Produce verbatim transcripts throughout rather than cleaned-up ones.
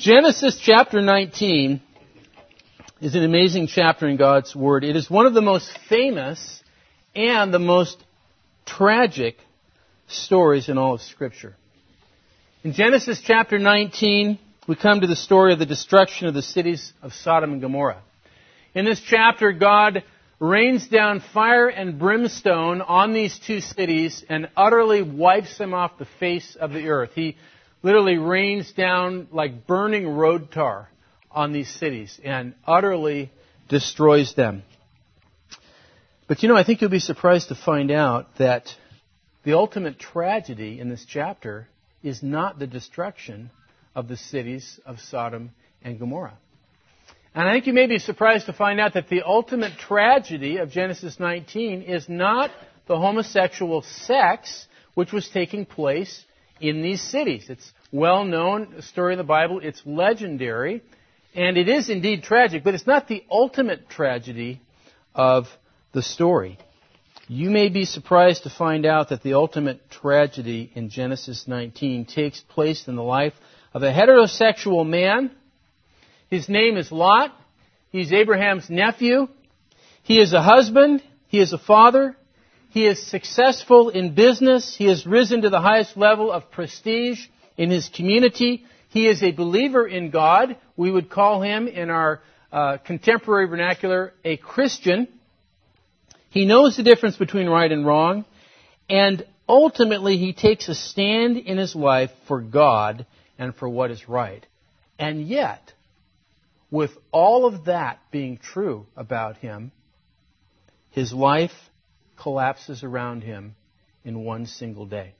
Genesis chapter nineteen is an amazing chapter in God's Word. It is one of the most famous and the most tragic stories in all of Scripture. In Genesis chapter nineteen, we come to the story of the destruction of the cities of Sodom and Gomorrah. In this chapter, God rains down fire and brimstone on these two cities and utterly wipes them off the face of the earth. He literally rains down like burning road tar on these cities and utterly destroys them. But you know, I think you'll be surprised to find out that the ultimate tragedy in this chapter is not the destruction of the cities of Sodom and Gomorrah. And I think you may be surprised to find out that the ultimate tragedy of Genesis nineteen is not the homosexual sex which was taking place in these cities. It's well known, a story in the Bible. It's legendary. And it is indeed tragic, but it's not the ultimate tragedy of the story. You may be surprised to find out that the ultimate tragedy in Genesis nineteen takes place in the life of a heterosexual man. His name is Lot. He's Abraham's nephew. He is a husband. He is a father. He is successful in business. He has risen to the highest level of prestige in his community. He is a believer in God. We would call him, in our uh, contemporary vernacular, a Christian. He knows the difference between right and wrong. And ultimately, he takes a stand in his life for God and for what is right. And yet, with all of that being true about him, his life collapses around him in one single day.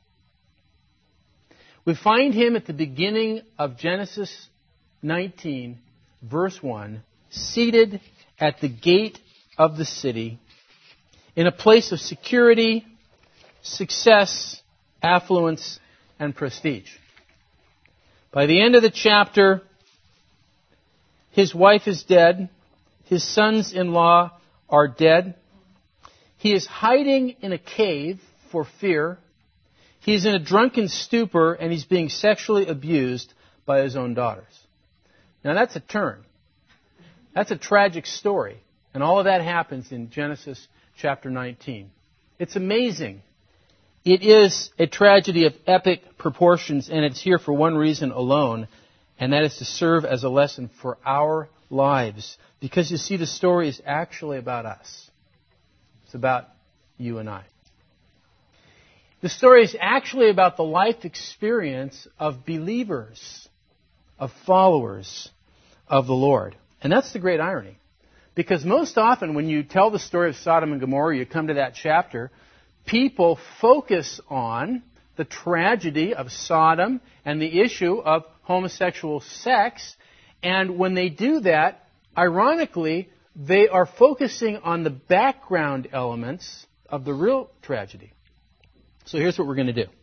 We find him at the beginning of Genesis nineteen, verse one, seated at the gate of the city, in a place of security, success, affluence, and prestige. By the end of the chapter, his wife is dead. His sons-in-law are dead. He is hiding in a cave for fear. He's in a drunken stupor, and he's being sexually abused by his own daughters. Now that's a turn. That's a tragic story. And all of that happens in Genesis chapter nineteen. It's amazing. It is a tragedy of epic proportions, and it's here for one reason alone, and that is to serve as a lesson for our lives. Because you see, the story is actually about us. It's about you and I. The story is actually about the life experience of believers, of followers of the Lord. And that's the great irony. Because most often when you tell the story of Sodom and Gomorrah, you come to that chapter, people focus on the tragedy of Sodom and the issue of homosexual sex. And when they do that, ironically, they are focusing on the background elements of the real tragedy. So here's what we're going to do.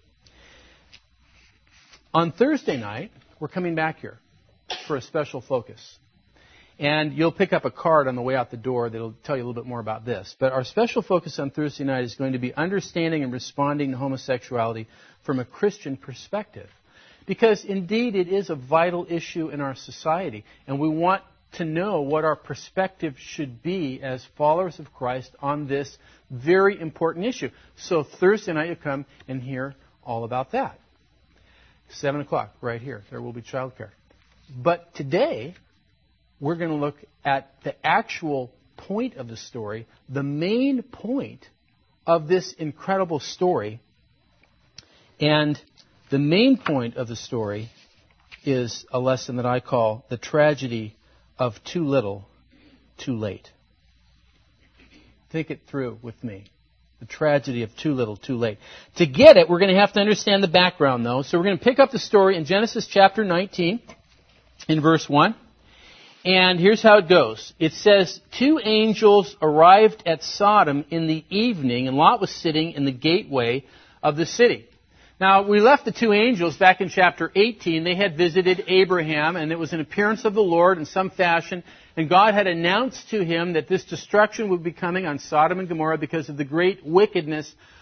On Thursday night, we're coming back here for a special focus. And you'll pick up a card on the way out the door that will tell you a little bit more about this. But our special focus on Thursday night is going to be understanding and responding to homosexuality from a Christian perspective. Because indeed it is a vital issue in our society. And we want to know what our perspective should be as followers of Christ on this very important issue. So Thursday night you come and hear all about that. Seven o'clock, right here. There will be childcare. But today, we're going to look at the actual point of the story, the main point of this incredible story. And the main point of the story is a lesson that I call the tragedy of too little, too late. Think it through with me. The tragedy of too little, too late. To get it, we're going to have to understand the background, though. So we're going to pick up the story in Genesis chapter nineteen, in verse one. And here's how it goes. It says, two angels arrived at Sodom in the evening, and Lot was sitting in the gateway of the city. Now, we left the two angels back in chapter eighteen. They had visited Abraham, and it was an appearance of the Lord in some fashion. And God had announced to him that this destruction would be coming on Sodom and Gomorrah because of the great wickedness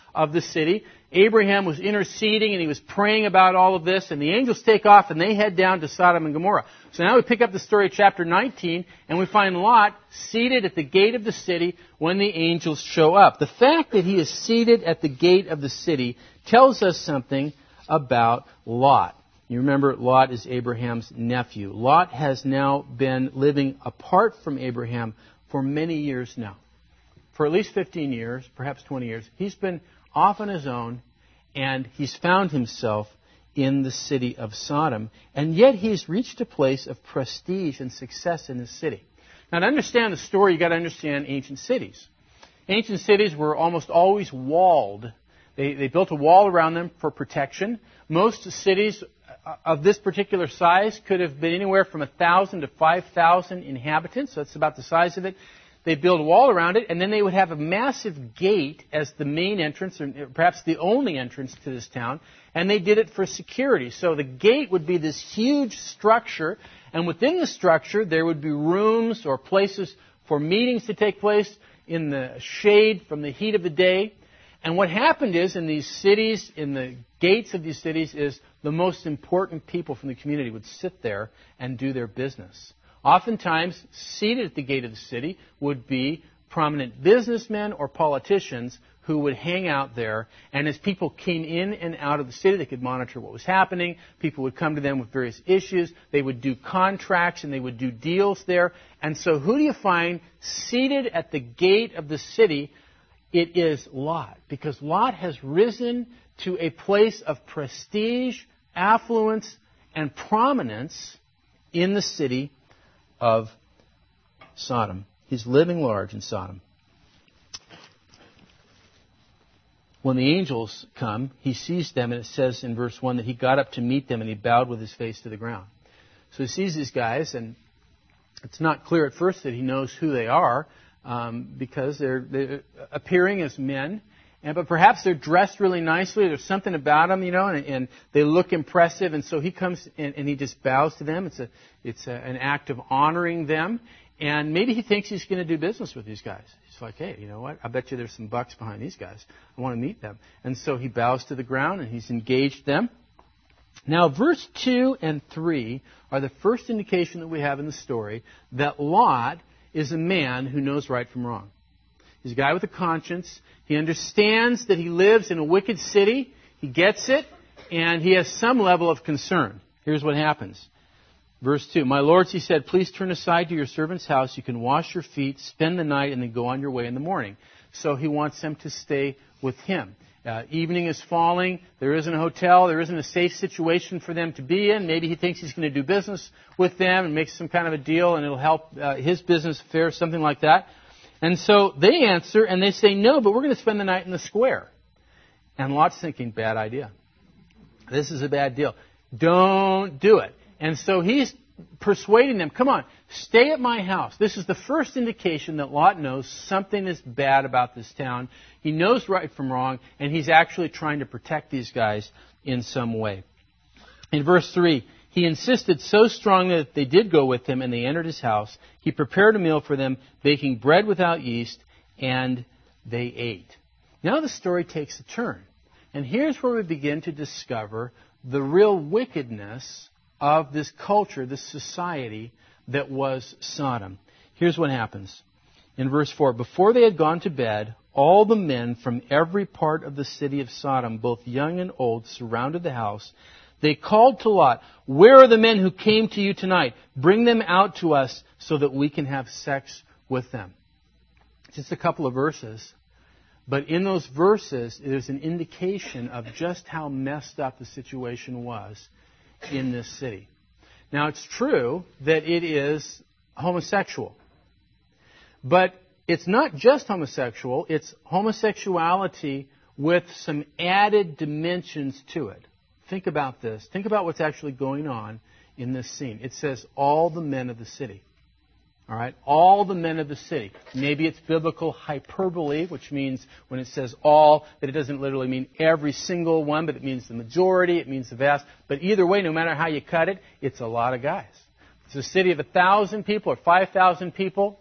of the city. Abraham was interceding and he was praying about all of this, and the angels take off and they head down to Sodom and Gomorrah. So now we pick up the story of chapter nineteen, and we find Lot seated at the gate of the city when the angels show up. The fact that he is seated at the gate of the city tells us something about Lot. You remember, Lot is Abraham's nephew. Lot has now been living apart from Abraham for many years now. For at least fifteen years, perhaps twenty years. He's been off on his own, and he's found himself in the city of Sodom. And yet he's reached a place of prestige and success in the city. Now, to understand the story, you've got to understand ancient cities. Ancient cities were almost always walled. They, they built a wall around them for protection. Most cities of this particular size could have been anywhere from one thousand to five thousand inhabitants. So that's about the size of it. They build a wall around it, and then they would have a massive gate as the main entrance, or perhaps the only entrance to this town, and they did it for security. So the gate would be this huge structure, and within the structure there would be rooms or places for meetings to take place in the shade from the heat of the day. And what happened is, in these cities, in the gates of these cities, is the most important people from the community would sit there and do their business. Oftentimes, seated at the gate of the city would be prominent businessmen or politicians who would hang out there. And as people came in and out of the city, they could monitor what was happening. People would come to them with various issues. They would do contracts and they would do deals there. And so who do you find seated at the gate of the city? It is Lot, because Lot has risen to a place of prestige, affluence, and prominence in the city of Sodom. He's living large in Sodom. When the angels come, he sees them, and it says in verse one that he got up to meet them and he bowed with his face to the ground. So he sees these guys, and it's not clear at first that he knows who they are, um, because they're, they're appearing as men. And, but perhaps they're dressed really nicely. There's something about them, you know, and, and they look impressive. And so he comes and, and he just bows to them. It's a, it's a, an act of honoring them. And maybe he thinks he's going to do business with these guys. He's like, hey, you know what? I bet you there's some bucks behind these guys. I want to meet them. And so he bows to the ground and he's engaged them. Now, verse two and three are the first indication that we have in the story that Lot is a man who knows right from wrong. He's a guy with a conscience. He understands that he lives in a wicked city. He gets it, and he has some level of concern. Here's what happens. Verse two, my lords, he said, please turn aside to your servant's house. You can wash your feet, spend the night, and then go on your way in the morning. So he wants them to stay with him. Uh, evening is falling. There isn't a hotel. There isn't a safe situation for them to be in. Maybe he thinks he's going to do business with them and make some kind of a deal, and it'll help uh, his business affairs, something like that. And so they answer, and they say, no, but we're going to spend the night in the square. And Lot's thinking, bad idea. This is a bad deal. Don't do it. And so he's persuading them, come on, stay at my house. This is the first indication that Lot knows something is bad about this town. He knows right from wrong, and he's actually trying to protect these guys in some way. In verse three, he insisted so strongly that they did go with him, and they entered his house. He prepared a meal for them, baking bread without yeast, and they ate. Now the story takes a turn. And here's where we begin to discover the real wickedness of this culture, this society that was Sodom. Here's what happens. In verse four, before they had gone to bed, all the men from every part of the city of Sodom, both young and old, surrounded the house. They called to Lot, where are the men who came to you tonight? Bring them out to us so that we can have sex with them. Just a couple of verses. But in those verses, there's an indication of just how messed up the situation was in this city. Now, it's true that it is homosexual. But it's not just homosexual. It's homosexuality with some added dimensions to it. Think about this. Think about what's actually going on in this scene. It says, all the men of the city. All right? All the men of the city. Maybe it's biblical hyperbole, which means when it says all, that it doesn't literally mean every single one, but it means the majority, it means the vast. But either way, no matter how you cut it, it's a lot of guys. It's a city of one thousand people or five thousand people.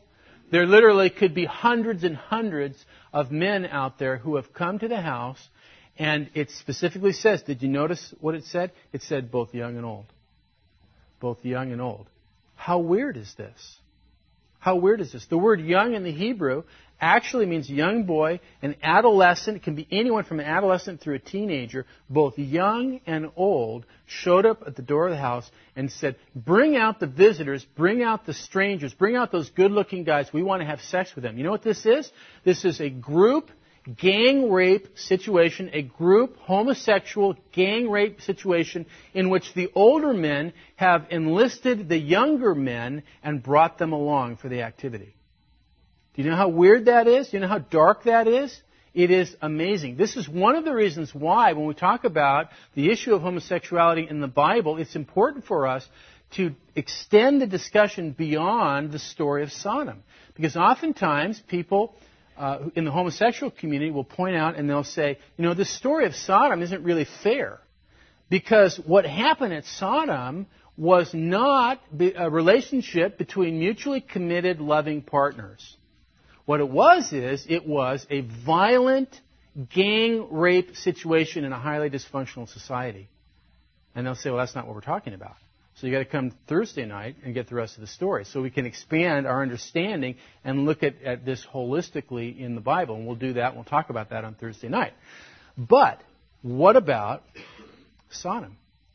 There literally could be hundreds and hundreds of men out there who have come to the house, and it specifically says, did you notice what it said? It said both young and old. Both young and old. How weird is this? How weird is this? The word young in the Hebrew actually means young boy, an adolescent. It can be anyone from an adolescent through a teenager. Both young and old showed up at the door of the house and said, bring out the visitors, bring out the strangers, bring out those good-looking guys. We want to have sex with them. You know what this is? This is a group gang rape situation, a group homosexual gang rape situation in which the older men have enlisted the younger men and brought them along for the activity. Do you know how weird that is? Do you know how dark that is? It is amazing. This is one of the reasons why when we talk about the issue of homosexuality in the Bible, it's important for us to extend the discussion beyond the story of Sodom. Because oftentimes people uh, in the homosexual community will point out and they'll say, you know, this story of Sodom isn't really fair. Because what happened at Sodom was not a relationship between mutually committed, loving partners. What it was is, it was a violent gang rape situation in a highly dysfunctional society. And they'll say, well, that's not what we're talking about. So you've got to come Thursday night and get the rest of the story. So we can expand our understanding and look at, at this holistically in the Bible. And we'll do that. We'll talk about that on Thursday night. But what about Sodom?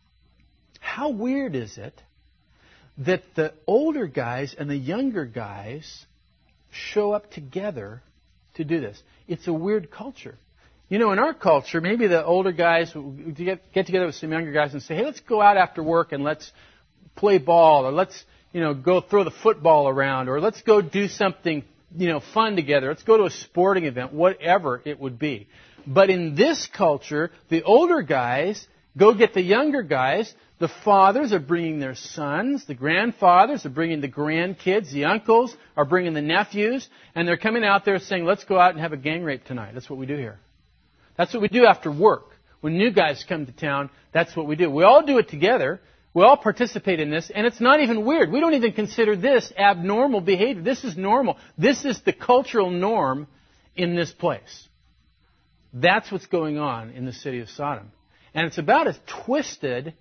How weird is it that the older guys and the younger guys show up together to do this? It's a weird culture. You know, in our culture, maybe the older guys get, get together with some younger guys and say, hey, let's go out after work and let's play ball, or let's, you know, go throw the football around, or let's go do something, you know, fun together. Let's go to a sporting event, whatever it would be. But in this culture, the older guys go get the younger guys. The fathers are bringing their sons. The grandfathers are bringing the grandkids. The uncles are bringing the nephews. And they're coming out there saying, let's go out and have a gang rape tonight. That's what we do here. That's what we do after work. When new guys come to town, that's what we do. We all do it together. We all participate in this. And it's not even weird. We don't even consider this abnormal behavior. This is normal. This is the cultural norm in this place. That's what's going on in the city of Sodom. And it's about as twisted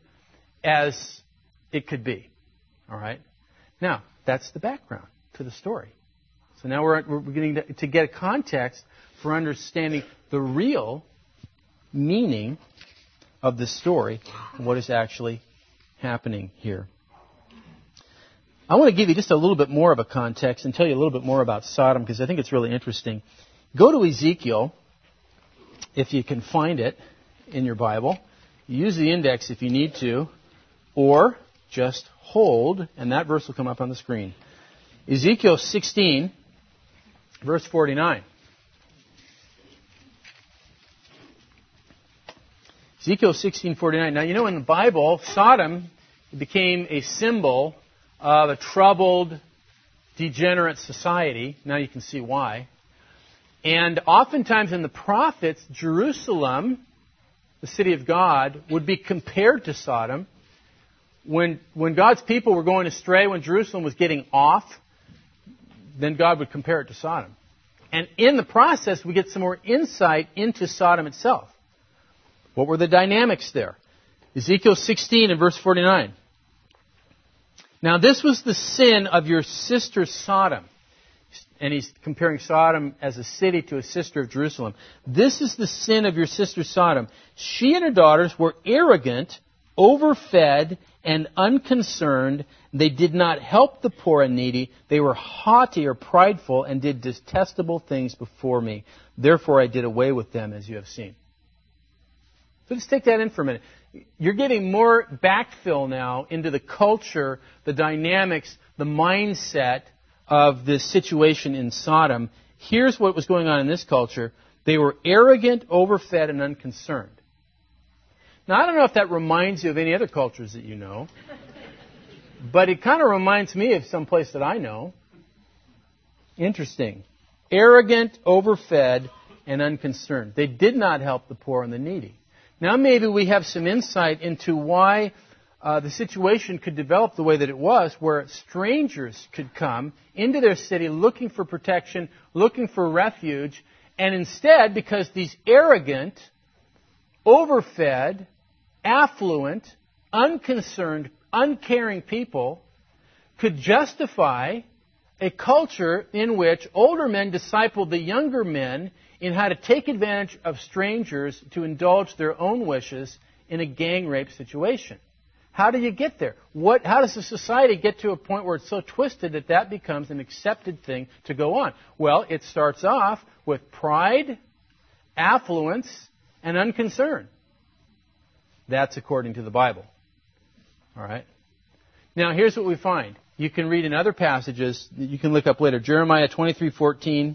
as it could be. All right? Now, that's the background to the story. So now we're, we're beginning to, to get a context for understanding the real meaning of the story and what is actually happening here. I want to give you just a little bit more of a context and tell you a little bit more about Sodom because I think it's really interesting. Go to Ezekiel, if you can find it in your Bible. Use the index if you need to, or just hold, and that verse will come up on the screen. Ezekiel sixteen, verse forty-nine. Ezekiel sixteen forty-nine. Now, you know, in the Bible, Sodom became a symbol of a troubled, degenerate society. Now you can see why. And oftentimes in the prophets, Jerusalem, the city of God, would be compared to Sodom. When, when God's people were going astray, when Jerusalem was getting off, then God would compare it to Sodom. And in the process, we get some more insight into Sodom itself. What were the dynamics there? Ezekiel sixteen and verse forty-nine. Now this was the sin of your sister Sodom. And he's comparing Sodom as a city to a sister of Jerusalem. This is the sin of your sister Sodom. She and her daughters were arrogant, overfed, and unconcerned. They did not help the poor and needy. They were haughty or prideful and did detestable things before me. Therefore I did away with them, as you have seen. So let's take that in for a minute. You're getting more backfill now into the culture, the dynamics, the mindset of this situation in Sodom. Here's what was going on in this culture. They were arrogant, overfed, and unconcerned. Now, I don't know if that reminds you of any other cultures that you know, but it kind of reminds me of some place that I know. Interesting. Arrogant, overfed, and unconcerned. They did not help the poor and the needy. Now, maybe we have some insight into why uh, the situation could develop the way that it was, where strangers could come into their city looking for protection, looking for refuge, and instead, because these arrogant, overfed, affluent, unconcerned, uncaring people could justify a culture in which older men discipled the younger men in how to take advantage of strangers to indulge their own wishes in a gang rape situation. How do you get there? What, how does a society get to a point where it's so twisted that that becomes an accepted thing to go on? Well, it starts off with pride, affluence, and unconcern. That's according to the Bible. All right? Now, here's what we find. You can read in other passages that you can look up later. Jeremiah twenty-three fourteen.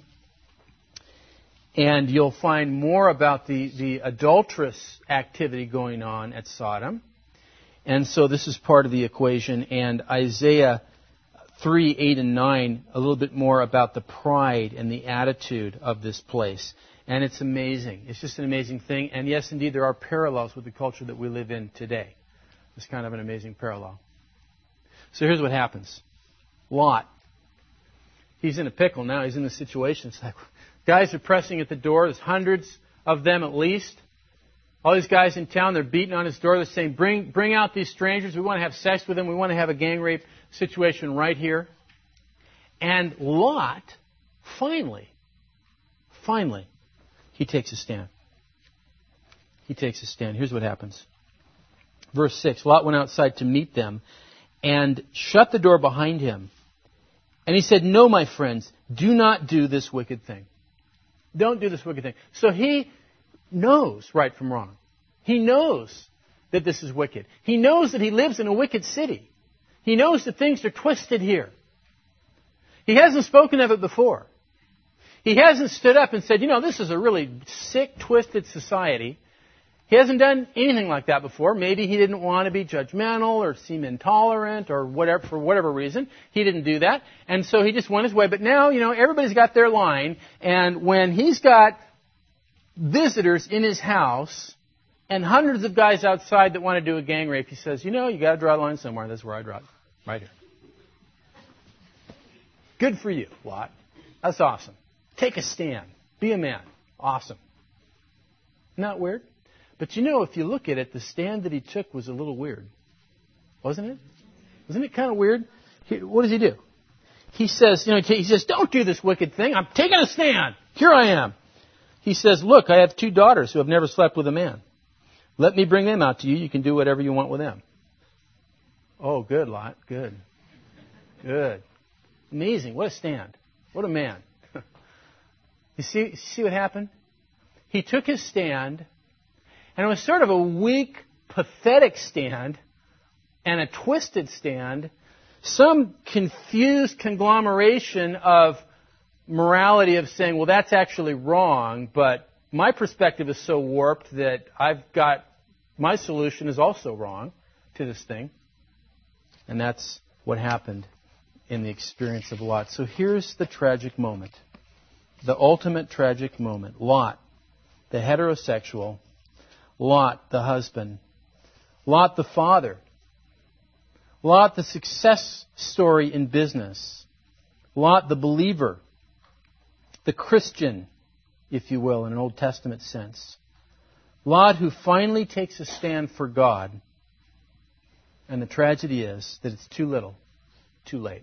And you'll find more about the, the adulterous activity going on at Sodom. And so this is part of the equation. And Isaiah three, eight, and nine, a little bit more about the pride and the attitude of this place. And it's amazing. It's just an amazing thing. And yes, indeed, there are parallels with the culture that we live in today. It's kind of an amazing parallel. So here's what happens. Lot. He's in a pickle now. He's in a situation. It's like, guys are pressing at the door. There's hundreds of them at least. All these guys in town, they're beating on his door. They're saying, bring, bring out these strangers. We want to have sex with them. We want to have a gang rape situation right here. And Lot, finally, finally, he takes a stand. He takes a stand. Here's what happens. Verse six, Lot went outside to meet them and shut the door behind him. And he said, no, my friends, do not do this wicked thing. Don't do this wicked thing. So he knows right from wrong. He knows that this is wicked. He knows that he lives in a wicked city. He knows that things are twisted here. He hasn't spoken of it before. He hasn't stood up and said, you know, this is a really sick, twisted society. He hasn't done anything like that before. Maybe he didn't want to be judgmental or seem intolerant or whatever, for whatever reason. He didn't do that. And so he just went his way. But now, you know, everybody's got their line. And when he's got visitors in his house and hundreds of guys outside that want to do a gang rape, he says, you know, you got to draw the line somewhere. That's where I draw it. Right here. Good for you, Lot. That's awesome. Take a stand. Be a man. Awesome. Not weird? But you know, if you look at it, the stand that he took was a little weird. Wasn't it? Wasn't it kind of weird? He, what does he do? He says, you know, he says, don't do this wicked thing. I'm taking a stand. Here I am. He says, look, I have two daughters who have never slept with a man. Let me bring them out to you. You can do whatever you want with them. Oh, good, Lot. Good. Good. Amazing. What a stand. What a man. You see, see what happened? He took his stand, and it was sort of a weak, pathetic stand and a twisted stand, some confused conglomeration of morality of saying, well, that's actually wrong, but my perspective is so warped that I've got, my solution is also wrong to this thing. And that's what happened in the experience of Lot. So here's the tragic moment. The ultimate tragic moment. Lot, the heterosexual. Lot, the husband. Lot, the father. Lot, the success story in business. Lot, the believer. The Christian, if you will, in an Old Testament sense. Lot, who finally takes a stand for God. And the tragedy is that it's too little, too late.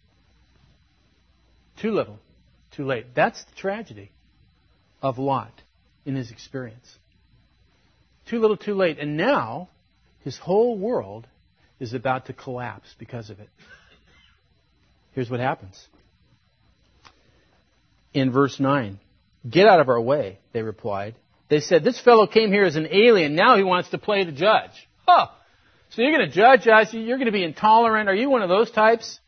Too little, too late. That's the tragedy of Lot in his experience. Too little, too late. And now, his whole world is about to collapse because of it. Here's what happens. In verse nine, get out of our way, they replied. They said, this fellow came here as an alien. Now he wants to play the judge. Oh, so you're going to judge us? You're going to be intolerant? Are you one of those types?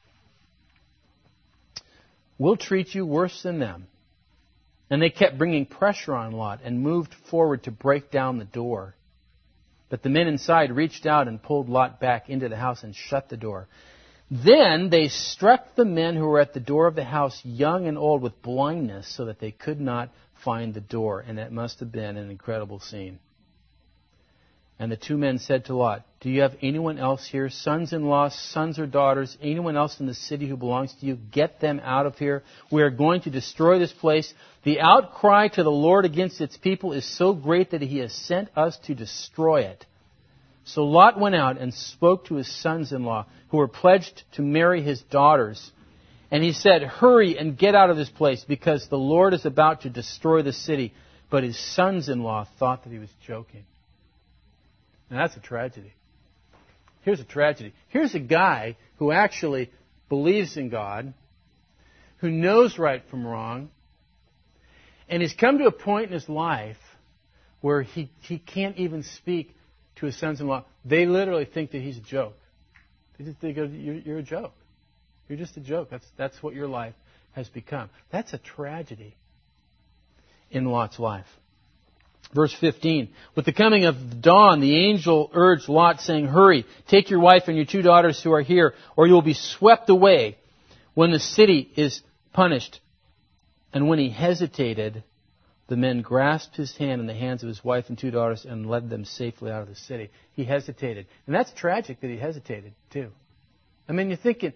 We'll treat you worse than them. And they kept bringing pressure on Lot and moved forward to break down the door. But the men inside reached out and pulled Lot back into the house and shut the door. Then they struck the men who were at the door of the house, young and old, with blindness so that they could not find the door. And that must have been an incredible scene. And the two men said to Lot, do you have anyone else here, sons-in-law, sons or daughters, anyone else in the city who belongs to you? Get them out of here. We are going to destroy this place. The outcry to the Lord against its people is so great that he has sent us to destroy it. So Lot went out and spoke to his sons-in-law, who were pledged to marry his daughters. And he said, hurry and get out of this place, because the Lord is about to destroy the city. But his sons-in-law thought that he was joking. Now that's a tragedy. Here's a tragedy. Here's a guy who actually believes in God, who knows right from wrong, and he's come to a point in his life where he, he can't even speak to his sons-in-law. They literally think that he's a joke. They just think you're, you're a joke. You're just a joke. That's, that's what your life has become. That's a tragedy in Lot's life. Verse fifteen, with the coming of dawn, the angel urged Lot, saying, hurry, take your wife and your two daughters who are here, or you will be swept away when the city is punished. And when he hesitated, the men grasped his hand in the hands of his wife and two daughters and led them safely out of the city. He hesitated. And that's tragic that he hesitated, too. I mean, you're thinking,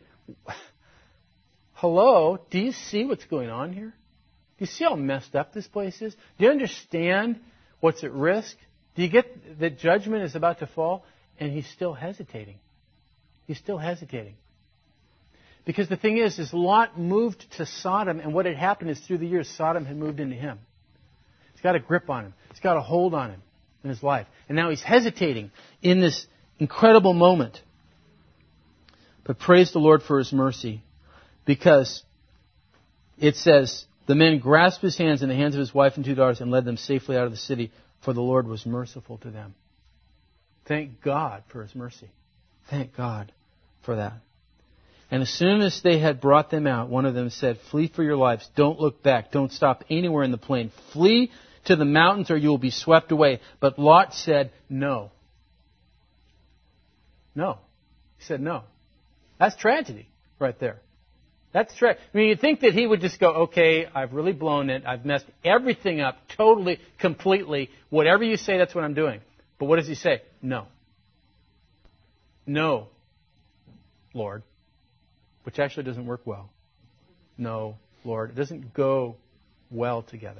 hello, do you see what's going on here? Do you see how messed up this place is? Do you understand what's at risk? Do you get that judgment is about to fall? And he's still hesitating. He's still hesitating. Because the thing is, is Lot moved to Sodom, and what had happened is through the years, Sodom had moved into him. He's got a grip on him. He's got a hold on him in his life. And now he's hesitating in this incredible moment. But praise the Lord for his mercy, because it says, the men grasped his hands in the hands of his wife and two daughters and led them safely out of the city, for the Lord was merciful to them. Thank God for his mercy. Thank God for that. And as soon as they had brought them out, one of them said, flee for your lives. Don't look back. Don't stop anywhere in the plain. Flee to the mountains or you will be swept away. But Lot said, no. No. He said no. That's tragedy right there. That's true. I mean, you'd think that he would just go, okay, I've really blown it. I've messed everything up totally, completely. Whatever you say, that's what I'm doing. But what does he say? No. No, Lord. Which actually doesn't work well. No, Lord. It doesn't go well together.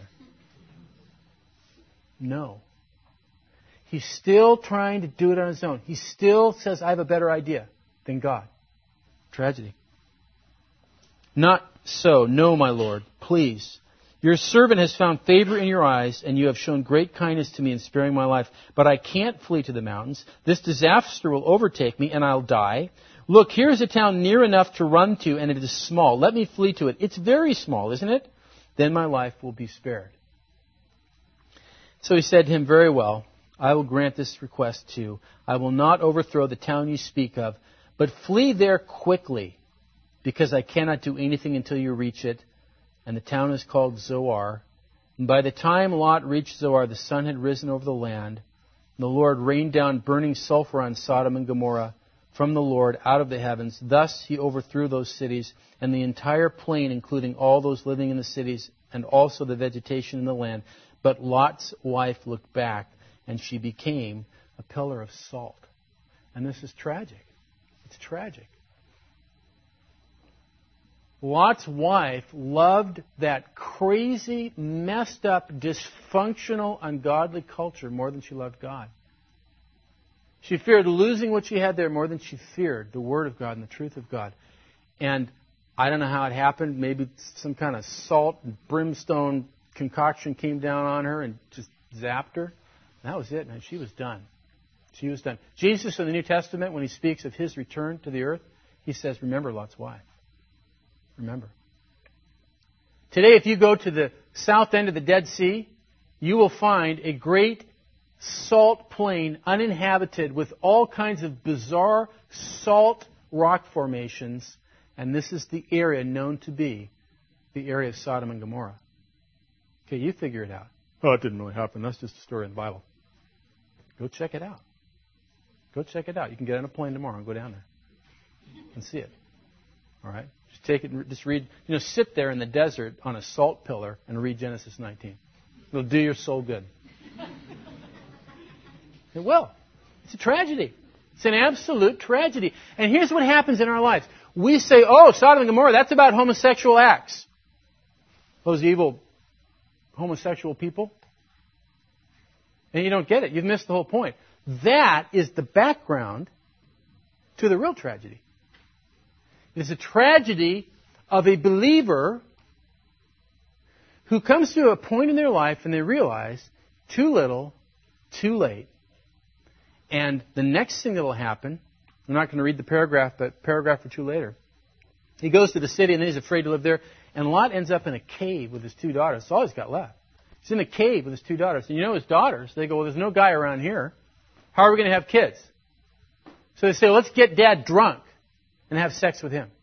No. He's still trying to do it on his own. He still says, I have a better idea than God. Tragedy. Not so. No, my Lord. Please. Your servant has found favor in your eyes, and you have shown great kindness to me in sparing my life. But I can't flee to the mountains. This disaster will overtake me, and I'll die. Look, here is a town near enough to run to, and it is small. Let me flee to it. It's very small, isn't it? Then my life will be spared. So he said to him, very well, I will grant this request too. I will not overthrow the town you speak of, but flee there quickly, because I cannot do anything until you reach it. And the town is called Zoar. And by the time Lot reached Zoar, the sun had risen over the land. And the Lord rained down burning sulfur on Sodom and Gomorrah from the Lord out of the heavens. Thus he overthrew those cities and the entire plain, including all those living in the cities and also the vegetation in the land. But Lot's wife looked back, and she became a pillar of salt. And this is tragic. It's tragic. Lot's wife loved that crazy, messed up, dysfunctional, ungodly culture more than she loved God. She feared losing what she had there more than she feared the Word of God and the truth of God. And I don't know how it happened. Maybe some kind of salt and brimstone concoction came down on her and just zapped her. That was it, man. She was done. She was done. Jesus in the New Testament, when he speaks of his return to the earth, he says, remember Lot's wife. Remember. Today, if you go to the south end of the Dead Sea, you will find a great salt plain, uninhabited, with all kinds of bizarre salt rock formations. And this is the area known to be the area of Sodom and Gomorrah. Okay, you figure it out. Oh, it didn't really happen. That's just a story in the Bible. Go check it out. Go check it out. You can get on a plane tomorrow and go down there and see it. All right? Just take it and just read. You know, sit there in the desert on a salt pillar and read Genesis nineteen. It'll do your soul good. It will. It's a tragedy. It's an absolute tragedy. And here's what happens in our lives. We say, oh, Sodom and Gomorrah, that's about homosexual acts. Those evil homosexual people. And you don't get it. You've missed the whole point. That is the background to the real tragedy. It is a tragedy of a believer who comes to a point in their life and they realize too little, too late. And the next thing that will happen, I'm not going to read the paragraph, but paragraph or two later, he goes to the city and then he's afraid to live there. And Lot ends up in a cave with his two daughters. That's all he's got left. He's in a cave with his two daughters. And you know his daughters, they go, well, there's no guy around here. How are we going to have kids? So they say, well, let's get Dad drunk and have sex with him.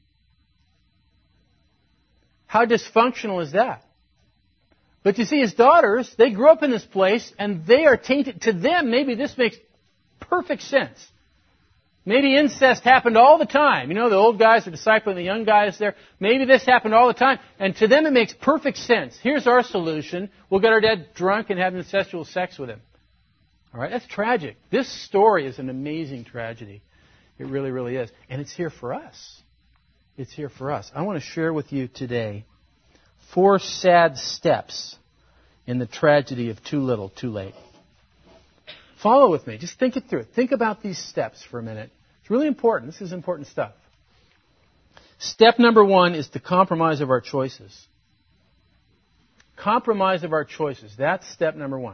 How dysfunctional is that? But you see, his daughters, they grew up in this place and they are tainted. To them, maybe this makes perfect sense. Maybe incest happened all the time. You know, the old guys are discipling the young guys there. Maybe this happened all the time. And to them it makes perfect sense. Here's our solution. We'll get our dad drunk and have incestual sex with him. All right? That's tragic. This story is an amazing tragedy. It really, really is. And it's here for us. It's here for us. I want to share with you today four sad steps in the tragedy of too little, too late. Follow with me. Just think it through. Think about these steps for a minute. It's really important. This is important stuff. Step number one is the compromise of our choices. Compromise of our choices. That's step number one.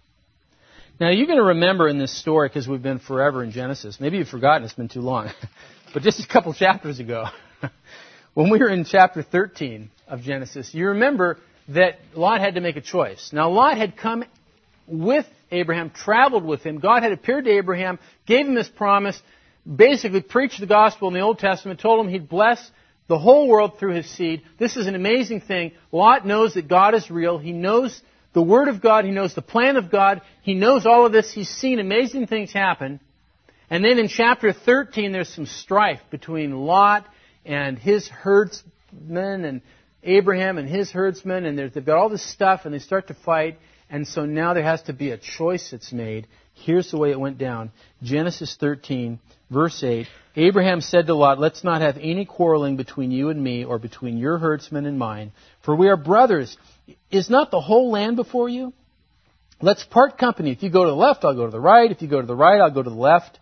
Now, you're going to remember in this story, because we've been forever in Genesis. Maybe you've forgotten. It's been too long. But just a couple chapters ago, when we were in chapter thirteen of Genesis, you remember that Lot had to make a choice. Now, Lot had come with Abraham, traveled with him. God had appeared to Abraham, gave him this promise, basically preached the gospel in the Old Testament, told him he'd bless the whole world through his seed. This is an amazing thing. Lot knows that God is real. He knows the Word of God. He knows the plan of God. He knows all of this. He's seen amazing things happen. And then in chapter thirteen, there's some strife between Lot and his herdsmen and Abraham and his herdsmen. And they've got all this stuff, and they start to fight. And so now there has to be a choice that's made. Here's the way it went down. Genesis thirteen, verse eight. Abraham said to Lot, let's not have any quarreling between you and me or between your herdsmen and mine, for we are brothers. Is not the whole land before you? Let's part company. If you go to the left, I'll go to the right. If you go to the right, I'll go to the left.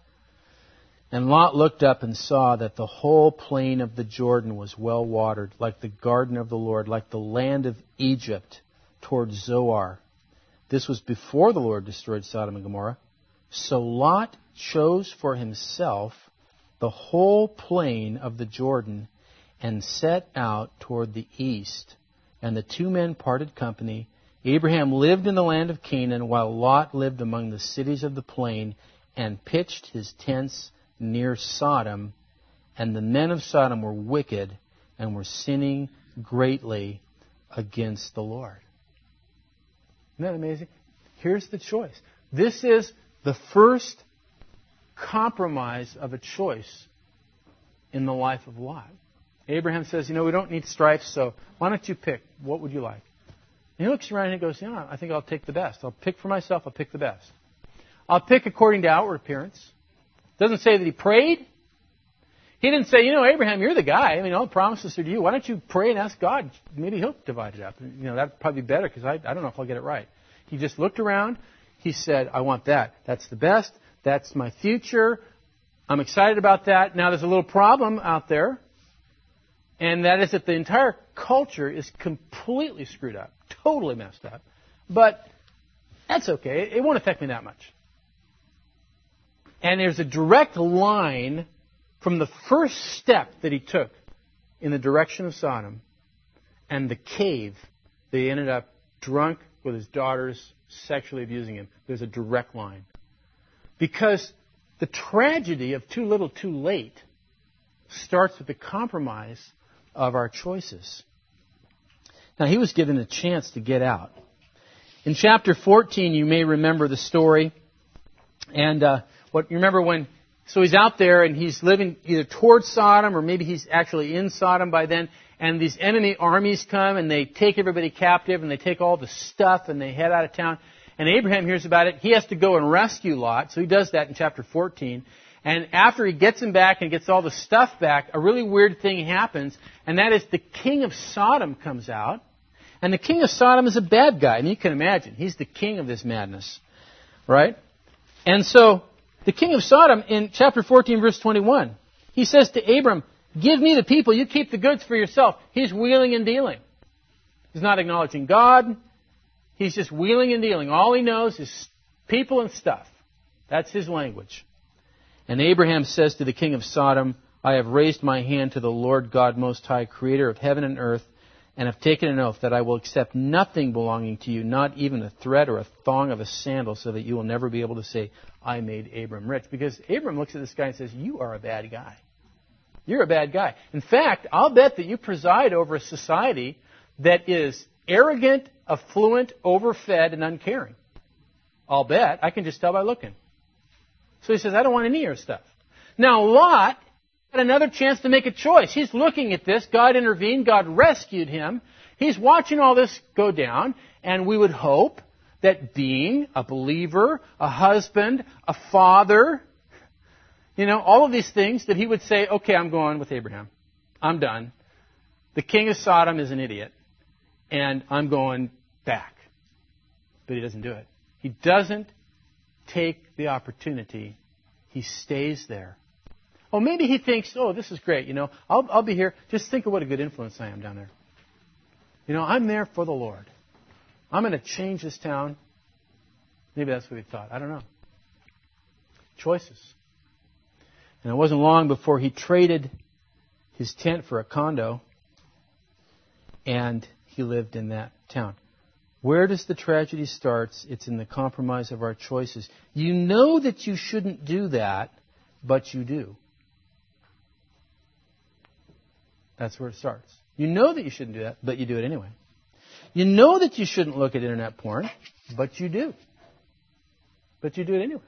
And Lot looked up and saw that the whole plain of the Jordan was well watered, like the garden of the Lord, like the land of Egypt toward Zoar. This was before the Lord destroyed Sodom and Gomorrah. So Lot chose for himself the whole plain of the Jordan and set out toward the east. And the two men parted company. Abraham lived in the land of Canaan, while Lot lived among the cities of the plain and pitched his tents near Sodom. And the men of Sodom were wicked and were sinning greatly against the Lord. Isn't that amazing? Here's the choice. This is the first compromise of a choice in the life of Lot. Abraham says, you know, we don't need strife, so why don't you pick? What would you like? And he looks around and he goes, yeah, I think I'll take the best. I'll pick for myself, I'll pick the best. I'll pick according to outward appearance. Doesn't say that he prayed. He didn't say, you know, Abraham, you're the guy. I mean, all the promises are to you. Why don't you pray and ask God? Maybe He'll divide it up. You know, that'd probably be better because I, I don't know if I'll get it right. He just looked around. He said, I want that. That's the best. That's my future. I'm excited about that. Now, there's a little problem out there, and that is that the entire culture is completely screwed up, totally messed up. But that's okay. It won't affect me that much. And there's a direct line from the first step that he took in the direction of Sodom and the cave, they ended up drunk with his daughters, sexually abusing him. There's a direct line. Because the tragedy of too little, too late starts with the compromise of our choices. Now, he was given a chance to get out. In chapter fourteen, you may remember the story. And uh, what you remember when... So he's out there and he's living either towards Sodom or maybe he's actually in Sodom by then. And these enemy armies come and they take everybody captive and they take all the stuff and they head out of town. And Abraham hears about it. He has to go and rescue Lot. So he does that in chapter fourteen. And after he gets him back and gets all the stuff back, a really weird thing happens. And that is the king of Sodom comes out. And the king of Sodom is a bad guy. And you can imagine. He's the king of this madness. Right? And so the king of Sodom in chapter fourteen, verse twenty-one, he says to Abram, give me the people. You keep the goods for yourself. He's wheeling and dealing. He's not acknowledging God. He's just wheeling and dealing. All he knows is people and stuff. That's his language. And Abraham says to the king of Sodom, I have raised my hand to the Lord God Most High, creator of heaven and earth, and have taken an oath that I will accept nothing belonging to you, not even a thread or a thong of a sandal, so that you will never be able to say, I made Abram rich. Because Abram looks at this guy and says, you are a bad guy. You're a bad guy. In fact, I'll bet that you preside over a society that is arrogant, affluent, overfed, and uncaring. I'll bet. I can just tell by looking. So he says, I don't want any of your stuff. Now, Lot had another chance to make a choice. He's looking at this. God intervened. God rescued him. He's watching all this go down. And we would hope that being a believer, a husband, a father, you know, all of these things, that he would say, okay, I'm going with Abraham. I'm done. The king of Sodom is an idiot. And I'm going back. But he doesn't do it. He doesn't take the opportunity. He stays there. Oh, maybe he thinks, oh, this is great. You know, I'll, I'll be here. Just think of what a good influence I am down there. You know, I'm there for the Lord. I'm going to change this town. Maybe that's what he thought. I don't know. Choices. And it wasn't long before he traded his tent for a condo, and he lived in that town. Where does the tragedy start? It's in the compromise of our choices. You know that you shouldn't do that, but you do. That's where it starts. You know that you shouldn't do that, but you do it anyway. You know that you shouldn't look at internet porn, but you do. But you do it anyway.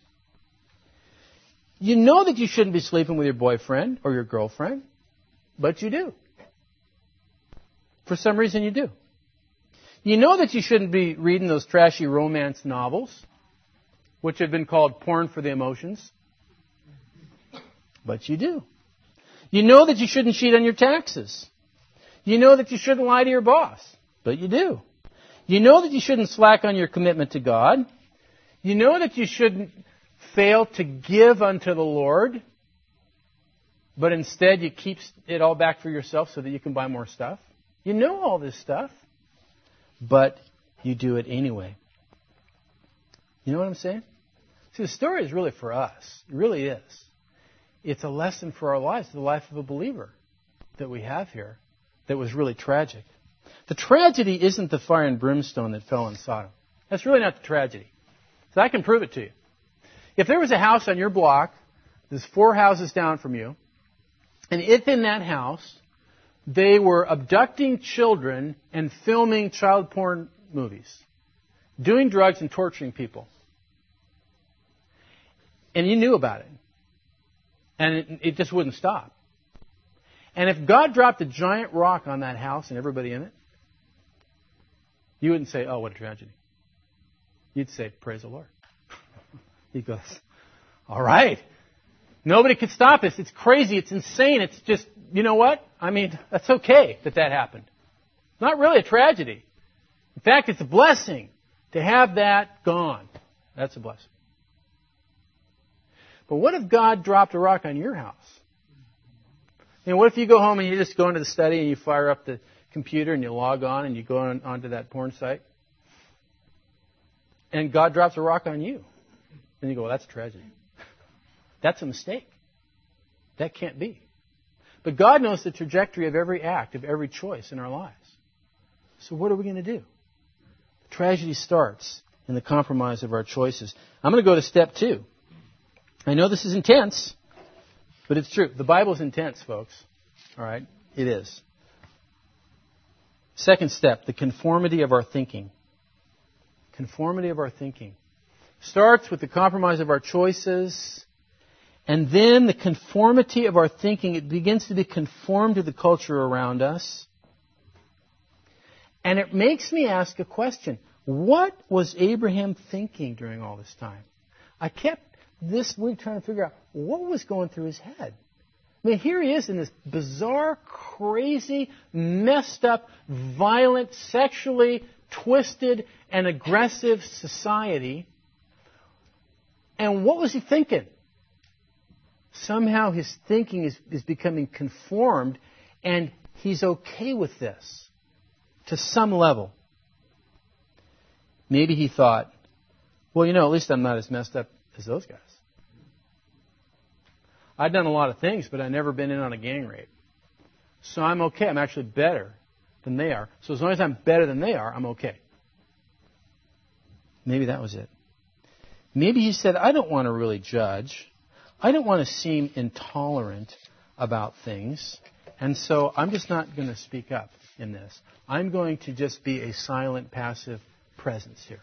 You know that you shouldn't be sleeping with your boyfriend or your girlfriend, but you do. For some reason you do. You know that you shouldn't be reading those trashy romance novels, which have been called porn for the emotions, but you do. You know that you shouldn't cheat on your taxes. You know that you shouldn't lie to your boss, but you do. You know that you shouldn't slack on your commitment to God. You know that you shouldn't fail to give unto the Lord, but instead you keep it all back for yourself so that you can buy more stuff. You know all this stuff, but you do it anyway. You know what I'm saying? See, the story is really for us. It really is. It's a lesson for our lives, the life of a believer that we have here that was really tragic. The tragedy isn't the fire and brimstone that fell on Sodom. That's really not the tragedy. So I can prove it to you. If there was a house on your block, there's four houses down from you, and if in that house they were abducting children and filming child porn movies, doing drugs and torturing people, and you knew about it, and it, it just wouldn't stop. And if God dropped a giant rock on that house and everybody in it, you wouldn't say, oh, what a tragedy. You'd say, praise the Lord. He goes, all right. Nobody could stop this. It's crazy. It's insane. It's just, you know what? I mean, that's okay that that happened. It's not really a tragedy. In fact, it's a blessing to have that gone. That's a blessing. But what if God dropped a rock on your house? You know, what if you go home and you just go into the study and you fire up the computer and you log on and you go on, onto that porn site? And God drops a rock on you. And you go, well, that's a tragedy. That's a mistake. That can't be. But God knows the trajectory of every act, of every choice in our lives. So what are we going to do? The tragedy starts in the compromise of our choices. I'm going to go to step two. I know this is intense, but it's true. The Bible's intense, folks. All right? It is. Second step, the conformity of our thinking. Conformity of our thinking. Starts with the compromise of our choices, and then the conformity of our thinking. It begins to be conformed to the culture around us. And it makes me ask a question. What was Abraham thinking during all this time? I kept this week trying to figure out what was going through his head. I mean, here he is in this bizarre, crazy, messed up, violent, sexually twisted, and aggressive society. And what was he thinking? Somehow his thinking is, is becoming conformed, and he's okay with this to some level. Maybe he thought, well, you know, at least I'm not as messed up as those guys. I've done a lot of things, but I've never been in on a gang rape. So I'm okay. I'm actually better than they are. So as long as I'm better than they are, I'm okay. Maybe that was it. Maybe he said, I don't want to really judge. I don't want to seem intolerant about things. And so I'm just not going to speak up in this. I'm going to just be a silent, passive presence here.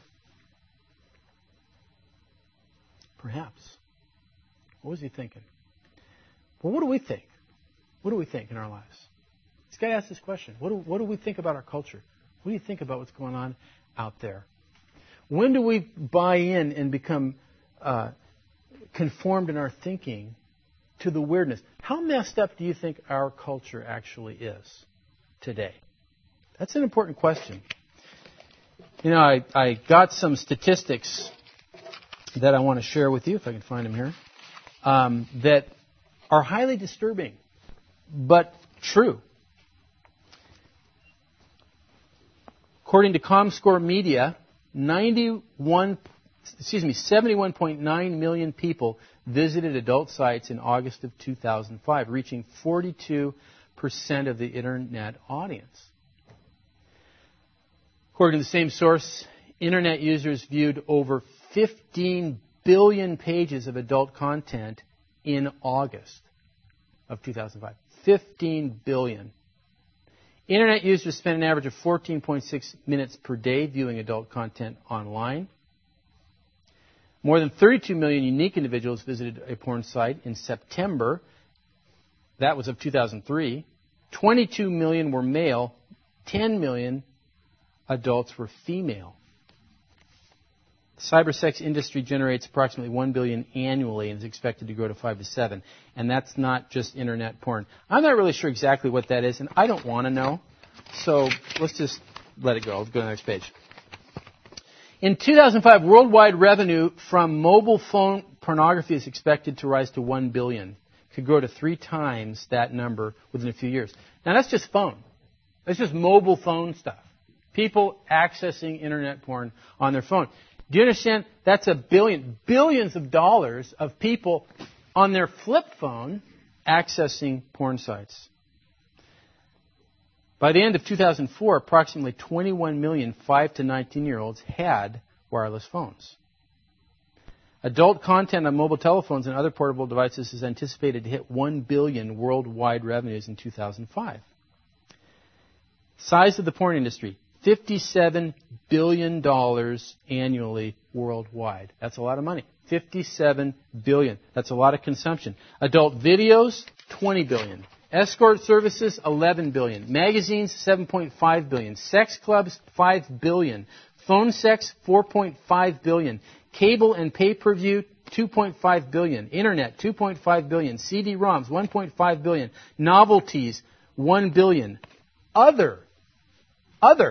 Perhaps. What was he thinking? Well, what do we think? What do we think in our lives? This guy asked this question. What do, what do we think about our culture? What do you think about what's going on out there? When do we buy in and become uh, conformed in our thinking to the weirdness? How messed up do you think our culture actually is today? That's an important question. You know, I, I got some statistics that I want to share with you, if I can find them here, um, that are highly disturbing, but true. According to ComScore Media, ninety-one, excuse me, seventy-one point nine million people visited adult sites in August of two thousand five, reaching forty-two percent of the Internet audience. According to the same source, Internet users viewed over fifteen billion pages of adult content in August of two thousand five. fifteen billion. Internet users spend an average of fourteen point six minutes per day viewing adult content online. More than thirty-two million unique individuals visited a porn site in September. That was of two thousand three. twenty-two million were male. ten million adults were female. The cybersex industry generates approximately one billion dollars annually and is expected to grow to five to seven. And that's not just internet porn. I'm not really sure exactly what that is, and I don't want to know. So let's just let it go. Let's go to the next page. In two thousand five, worldwide revenue from mobile phone pornography is expected to rise to one billion dollars. It could grow to three times that number within a few years. Now, that's just phone. That's just mobile phone stuff. People accessing internet porn on their phone. Do you understand? That's a billion, billions of dollars of people on their flip phone accessing porn sites. By the end of two thousand four, approximately twenty-one million five to nineteen-year-olds had wireless phones. Adult content on mobile telephones and other portable devices is anticipated to hit one billion dollars worldwide revenues in two thousand five. Size of the porn industry. fifty-seven billion dollars annually worldwide. That's a lot of money. fifty-seven billion dollars. That's a lot of consumption. Adult videos, twenty billion dollars. Escort services, eleven billion dollars. Magazines, seven point five billion dollars. Sex clubs, five billion dollars. Phone sex, four point five billion dollars. Cable and pay-per-view, two point five billion dollars. Internet, two point five billion dollars. C D ROMs, one point five billion dollars. Novelties, one billion dollars. Other. Other.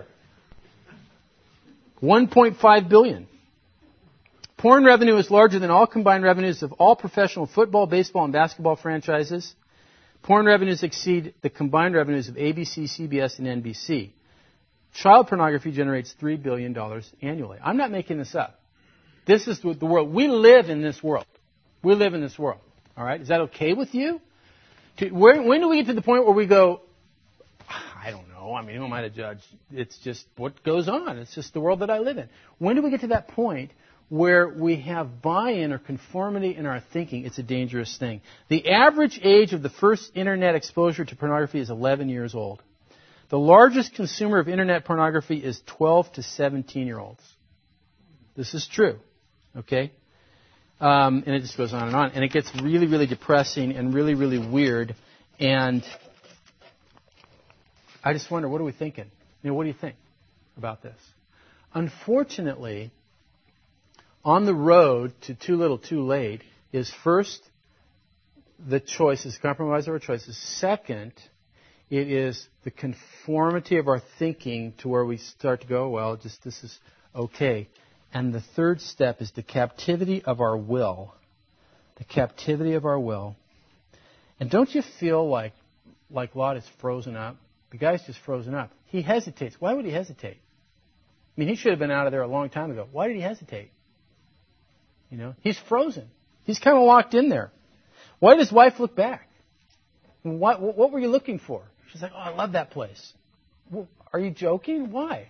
one point five billion dollars. Porn revenue is larger than all combined revenues of all professional football, baseball, and basketball franchises. Porn revenues exceed the combined revenues of A B C, C B S, and N B C. Child pornography generates three billion dollars annually. I'm not making this up. This is the world. We live in this world. We live in this world. All right? Is that okay with you? To, where, when do we get to the point where we go, I don't know. I mean, who am I to judge? It's just what goes on. It's just the world that I live in. When do we get to that point where we have buy-in or conformity in our thinking? It's a dangerous thing. The average age of the first Internet exposure to pornography is eleven years old. The largest consumer of Internet pornography is twelve to seventeen-year-olds. This is true. Okay? Um, and it just goes on and on. And it gets really, really depressing and really, really weird. And I just wonder, what are we thinking? You know, what do you think about this? unfortunately, on the road to too little, too late is first the choices, compromise of our choices. Second, it is the conformity of our thinking to where we start to go, well, just this is okay. And the third step is the captivity of our will. The captivity of our will. And don't you feel like, like Lot is frozen up? The guy's just frozen up. He hesitates. Why would he hesitate? I mean, he should have been out of there a long time ago. Why did he hesitate? You know, he's frozen. He's kind of locked in there. Why did his wife look back? What, what were you looking for? She's like, oh, I love that place. Well, are you joking? Why?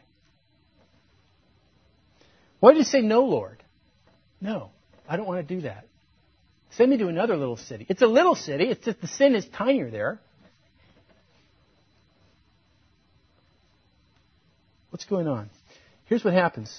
Why did he say, no, Lord? No, I don't want to do that. Send me to another little city. It's a little city. It's just the sin is tinier there. What's going on? Here's what happens.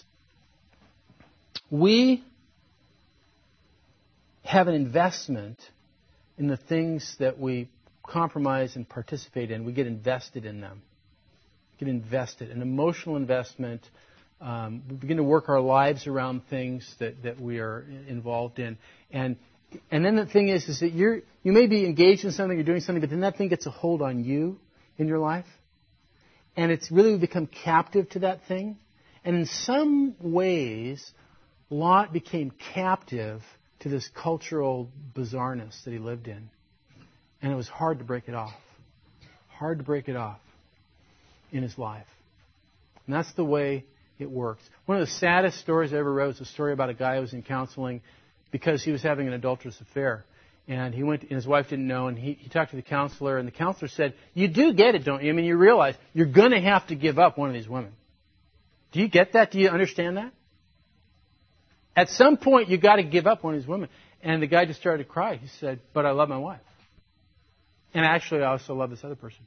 We have an investment in the things that we compromise and participate in. We get invested in them. Get invested. An emotional investment. Um, we begin to work our lives around things that, that we are involved in. And and then the thing is, is that you're you may be engaged in something, you're doing something, but then that thing gets a hold on you in your life. And it's really become captive to that thing. And in some ways, Lot became captive to this cultural bizarreness that he lived in. And it was hard to break it off. Hard to break it off in his life. And that's the way it works. One of the saddest stories I ever read was a story about a guy who was in counseling because he was having an adulterous affair. And he went, and his wife didn't know, and he, he talked to the counselor, and the counselor said, you do get it, don't you? I mean, you realize you're going to have to give up one of these women. Do you get that? Do you understand that? At some point, you've got to give up one of these women. And the guy just started to cry. He said, but I love my wife. And actually, I also love this other person.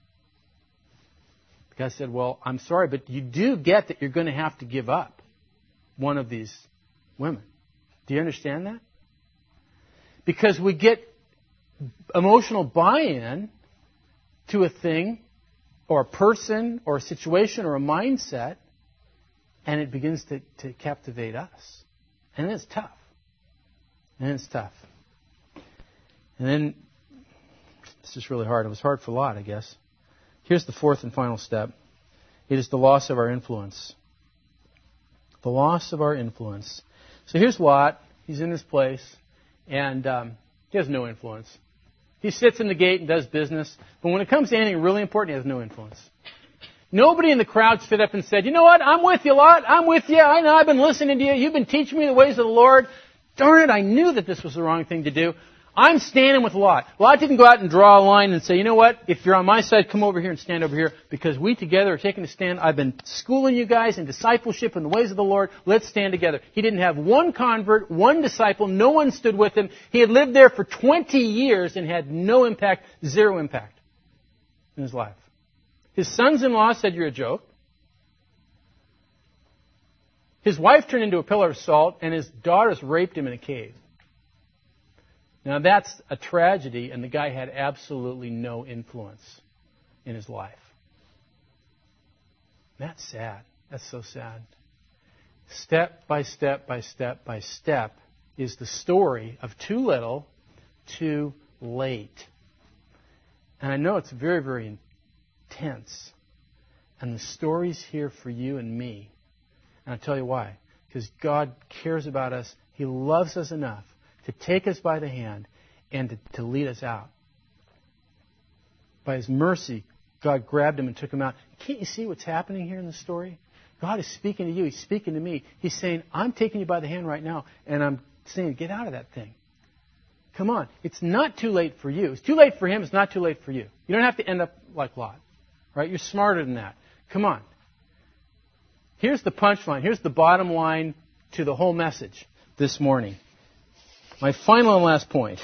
The guy said, well, I'm sorry, but you do get that you're going to have to give up one of these women. Do you understand that? Because we get emotional buy-in to a thing or a person or a situation or a mindset, and it begins to, to captivate us. And it's tough. And it's tough. And then, it's just really hard. It was hard for Lot, I guess. Here's the fourth and final step. It is the loss of our influence. The loss of our influence. So here's Lot. He's in this place, and um, he has no influence. He sits in the gate and does business, but when it comes to anything really important, he has no influence. Nobody in the crowd stood up and said, you know what, I'm with you, Lot. I'm with you. I know I've been listening to you. You've been teaching me the ways of the Lord. Darn it, I knew that this was the wrong thing to do. I'm standing with Lot. Lot didn't go out and draw a line and say, you know what, if you're on my side, come over here and stand over here, because we together are taking a stand. I've been schooling you guys in discipleship and the ways of the Lord. Let's stand together. He didn't have one convert, one disciple. No one stood with him. He had lived there for twenty years and had no impact, zero impact in his life. His sons-in-law said, you're a joke. His wife turned into a pillar of salt, and his daughters raped him in a cave. Now, that's a tragedy, and the guy had absolutely no influence in his life. That's sad. That's so sad. Step by step by step by step is the story of too little, too late. And I know it's very, very intense. And the story's here for you and me. And I'll tell you why. Because God cares about us. He loves us enough to take us by the hand and to, to lead us out. By His mercy, God grabbed him and took him out. Can't you see what's happening here in the story? God is speaking to you. He's speaking to me. He's saying, I'm taking you by the hand right now, and I'm saying, get out of that thing. Come on. It's not too late for you. It's too late for him. It's not too late for you. You don't have to end up like Lot. Right? You're smarter than that. Come on. Here's the punchline. Here's the bottom line to the whole message this morning. My final and last point.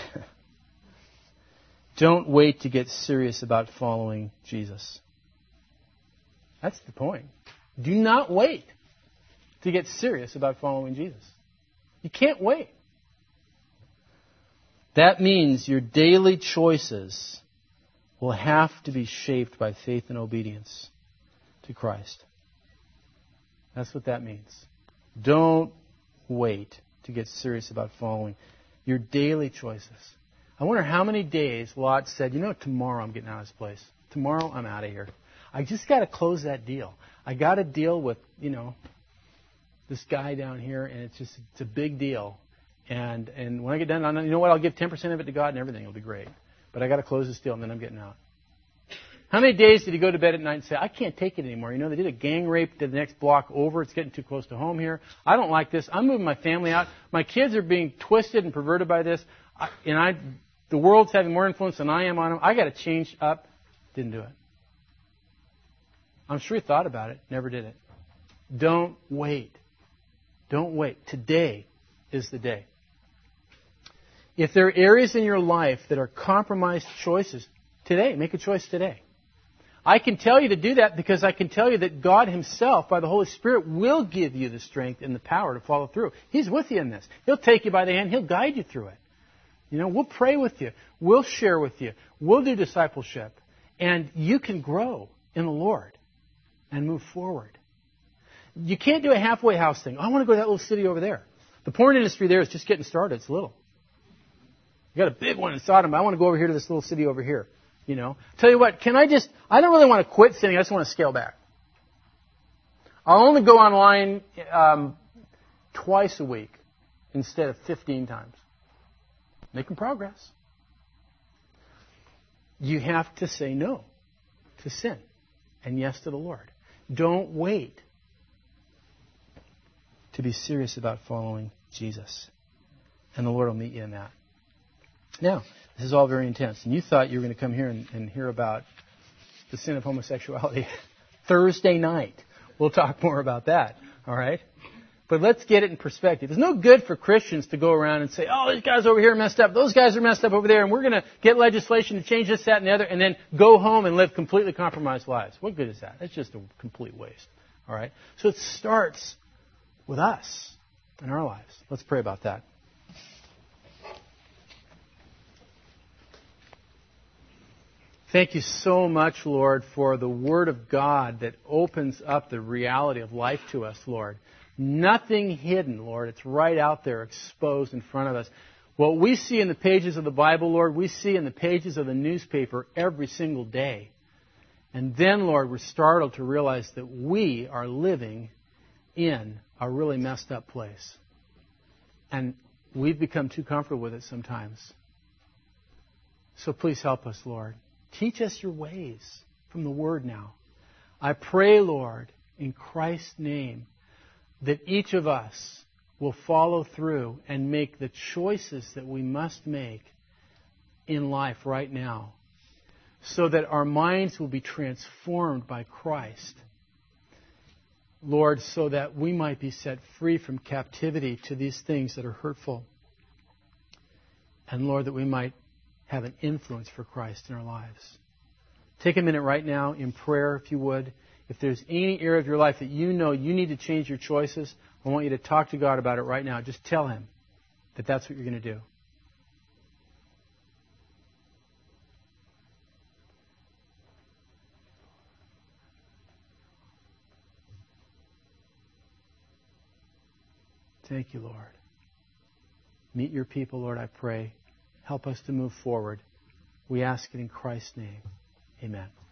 Don't wait to get serious about following Jesus. That's the point. Do not wait to get serious about following Jesus. You can't wait. That means your daily choices will have to be shaped by faith and obedience to Christ. That's what that means. Don't wait to get serious about following your daily choices. I wonder how many days Lot said, you know, tomorrow I'm getting out of this place. Tomorrow I'm out of here. I just got to close that deal. I got to deal with, you know, this guy down here, and it's just, it's a big deal. And and when I get done, you know what, I'll give ten percent of it to God and everything will be great. But I got to close this deal and then I'm getting out. How many days did he go to bed at night and say, I can't take it anymore. You know, they did a gang rape to the next block over. It's getting too close to home here. I don't like this. I'm moving my family out. My kids are being twisted and perverted by this. I, and I, the world's having more influence than I am on them. I got to change up. Didn't do it. I'm sure he thought about it. Never did it. Don't wait. Don't wait. Today is the day. If there are areas in your life that are compromised choices, today, make a choice today. I can tell you to do that because I can tell you that God Himself, by the Holy Spirit, will give you the strength and the power to follow through. He's with you in this. He'll take you by the hand. He'll guide you through it. You know, we'll pray with you. We'll share with you. We'll do discipleship. And you can grow in the Lord and move forward. You can't do a halfway house thing. I want to go to that little city over there. The porn industry there is just getting started. It's little. You got a big one in Sodom. I want to go over here to this little city over here. You know, tell you what, can I just, I don't really want to quit sinning. I just want to scale back. I'll only go online um, twice a week instead of fifteen times. Making progress. You have to say no to sin and yes to the Lord. Don't wait to be serious about following Jesus. And the Lord will meet you in that. Now, this is all very intense. And you thought you were going to come here and, and hear about the sin of homosexuality Thursday night. We'll talk more about that, all right? But let's get it in perspective. It's no good for Christians to go around and say, oh, these guys over here are messed up. Those guys are messed up over there. And we're going to get legislation to change this, that, and the other, and then go home and live completely compromised lives. What good is that? That's just a complete waste, all right? So it starts with us in our lives. Let's pray about that. Thank you so much, Lord, for the Word of God that opens up the reality of life to us, Lord. Nothing hidden, Lord. It's right out there, exposed in front of us. What we see in the pages of the Bible, Lord, we see in the pages of the newspaper every single day. And then, Lord, we're startled to realize that we are living in a really messed up place. And we've become too comfortable with it sometimes. So please help us, Lord. Teach us your ways from the Word now. I pray, Lord, in Christ's name, that each of us will follow through and make the choices that we must make in life right now so that our minds will be transformed by Christ. Lord, so that we might be set free from captivity to these things that are hurtful. And Lord, that we might have an influence for Christ in our lives. Take a minute right now in prayer, if you would. If there's any area of your life that you know you need to change your choices, I want you to talk to God about it right now. Just tell Him that that's what you're going to do. Thank you, Lord. Meet your people, Lord, I pray. Help us to move forward. We ask it in Christ's name. Amen.